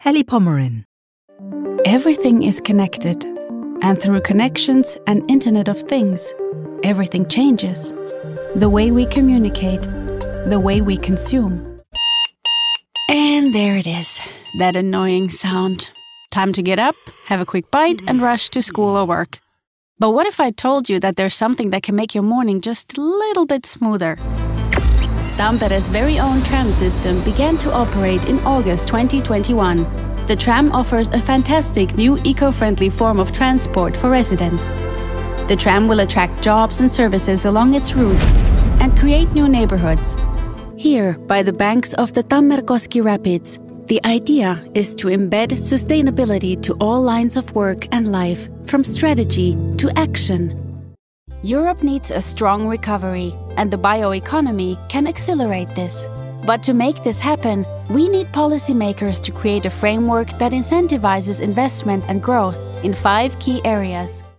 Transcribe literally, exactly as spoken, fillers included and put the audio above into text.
Heli Pomerin. Everything is connected, and through connections and Internet of Things, everything changes. The way we communicate, the way we consume. And there it is, that annoying sound. Time to get up, have a quick bite, and rush to school or work. But what if I told you that there's something that can make your morning just a little bit smoother? Tampere's very own tram system began to operate in August twenty twenty-one. The tram offers a fantastic new eco-friendly form of transport for residents. The tram will attract jobs and services along its route and create new neighborhoods. Here, by the banks of the Tammerkoski Rapids, the idea is to embed sustainability to all lines of work and life, from strategy to action. Europe needs a strong recovery, and the bioeconomy can accelerate this. But to make this happen, we need policymakers to create a framework that incentivizes investment and growth in five key areas.